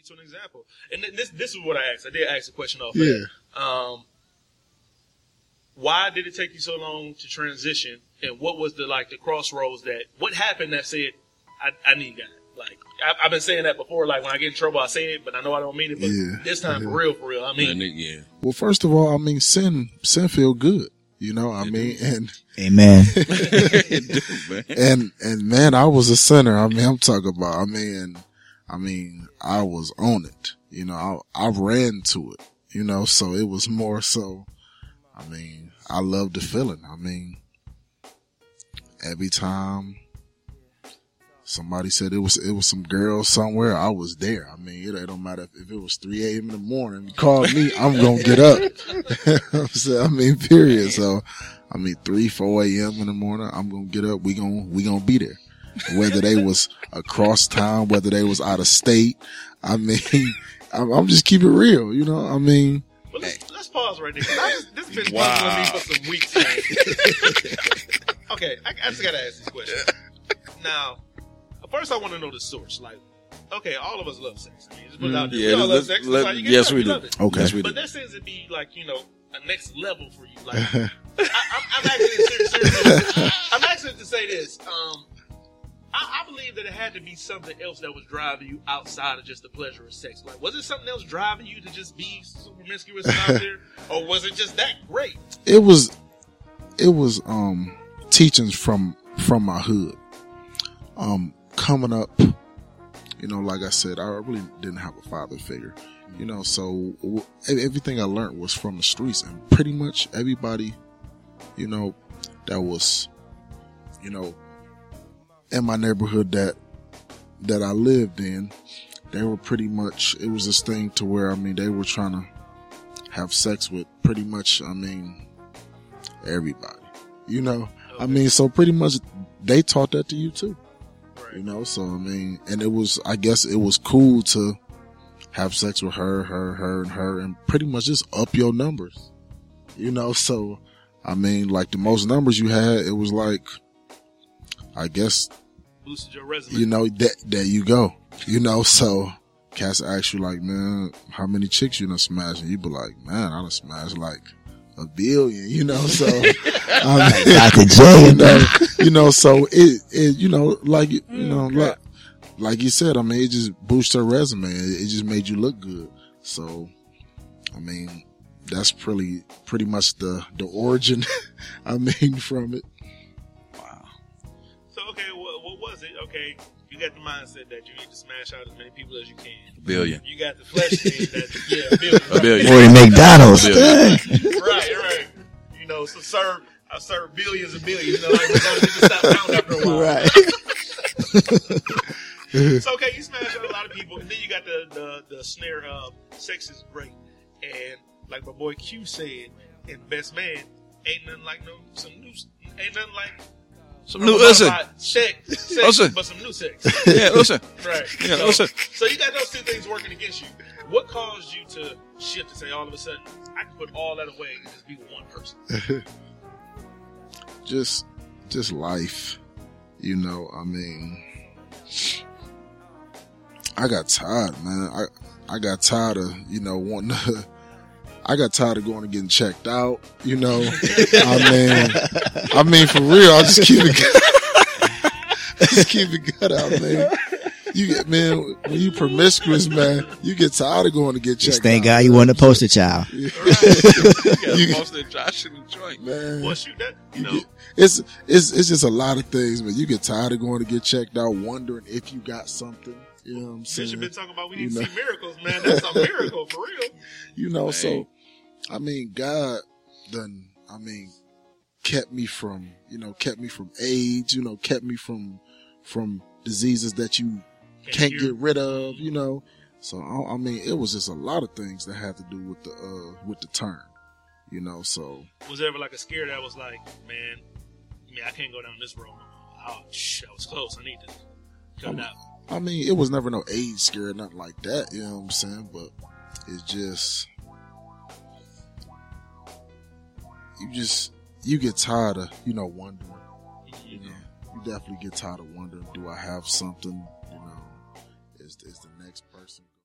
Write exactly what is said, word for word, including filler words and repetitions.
to an example. And this this is what I asked. I did ask a question off yeah. that. Um, why did it take you so long to transition? And what was the like the crossroads that what happened that said I, I need God? Like I, I've been saying that before. Like when I get in trouble, I say it, but I know I don't mean it. But yeah. this time, yeah. for real, for real, I mean, yeah. Well, first of all, I mean, sin sin feel good. You know, I mean, and amen. and and man, I was a sinner. I mean, I'm talking about. I mean, I mean, I was on it. You know, I I ran to it. You know, so it was more so. I mean, I love the feeling. I mean, every time somebody said it was it was some girl somewhere, I was there. I mean, it, it don't matter if, if it was three a.m. in the morning. You called me, I'm gonna get up. I'm saying, I mean, period. So, I mean, three, four a.m. in the morning, I'm gonna get up. We gonna we gonna be there. Whether they was across town, whether they was out of state. I mean, I'm, I'm just keep it real. You know, I mean. Well, let's, let's pause right there. I just, this has been wow. bugging me for some weeks. Man. Okay, I, I just gotta ask this question. Now, first I want to know the source. Like, okay, all of us love sex. I mean, just put it out there. Yeah, we all love sex. That's how you get yes, it. we You do. love it. Okay. Yes, we but do. there seems to be like, you know, a next level for you. Like, I, I'm, I'm actually serious. serious I'm actually to say this. Um, I, I believe that it had to be something else that was driving you outside of just the pleasure of sex. Like, was it something else driving you to just be super promiscuous and out there, or was it just that great? It was, it was um teachings from from my hood. Um, coming up, you know, like I said, I really didn't have a father figure. You know, so w- everything I learned was from the streets, and pretty much everybody, you know, that was, you know. in my neighborhood that that I lived in, they were pretty much, it was this thing to where, I mean, they were trying to have sex with pretty much, I mean, everybody, you know? Okay. I mean, so pretty much they taught that to you too, right. You know? So, I mean, and it was, I guess it was cool to have sex with her, her, her, and her, and pretty much just up your numbers, you know? So, I mean, like the most numbers you had, it was like, I guess, boosted your resume. You know, that, there you go. You know, so cats ask you like, man, how many chicks you done smashed? And you be like, man, I done smashed like a billion, you know, so. I mean, Doctor J, you know, you know, so it, it, you know, like, you know, like, like you said, I mean, it just boosted her resume. It, it just made you look good. So, I mean, that's pretty, pretty much the, the origin, I mean, from it. Okay, what, what was it? Okay, you got the mindset that you need to smash out as many people as you can. A billion. You got the flesh thing that, yeah, a billion. A billion. Or McDonald's. Right, right. You know, so serve, I serve billions and billions. You know, like McDonald's, you just stop counting after a while. Right. So, okay, you smash out a lot of people, and then you got the, the, the snare of sex is great. And like my boy Q said in Best Man, ain't nothing like no, some new, ain't nothing like, Some new, listen. Sex, sex, listen. but some new sex. Yeah, listen. Right. Yeah, so, listen. So you got those two things working against you. What caused you to shift and say all of a sudden, I can put all that away and just be with one person? just, just life. You know, I mean, I got tired, man. I, I got tired of, you know, wanting to, I got tired of going and getting checked out, you know. I mean, I mean for real, I just keep it, just keep it good out, man. You get, man, when you promiscuous, man, you get tired of going to get checked Just thank out. God you weren't a poster child. Yeah. Right. You got poster Josh in the joint, man. Well, shoot that, you know. Get, it's it's it's just a lot of things, man. You get tired of going to get checked out, wondering if you got something. You know what I'm saying? Bishop been talking about we need you to know. see miracles, man. That's a miracle for real. You know, hey. so I mean, God done, I mean, kept me from, you know, kept me from AIDS, you know, kept me from, from diseases that you can't, can't get rid of, you know. So, I, I mean, it was just a lot of things that had to do with the, uh, with the turn, you know, so. Was there ever like a scare that was like, man, I mean, I can't go down this road. Oh, shh, I was close. I need to cut it out. I mean, it was never no AIDS scare or nothing like that, you know what I'm saying? But it's just, you just, you get tired of, you know, wondering, you know, you definitely get tired of wondering, do I have something, you know, is, is the next person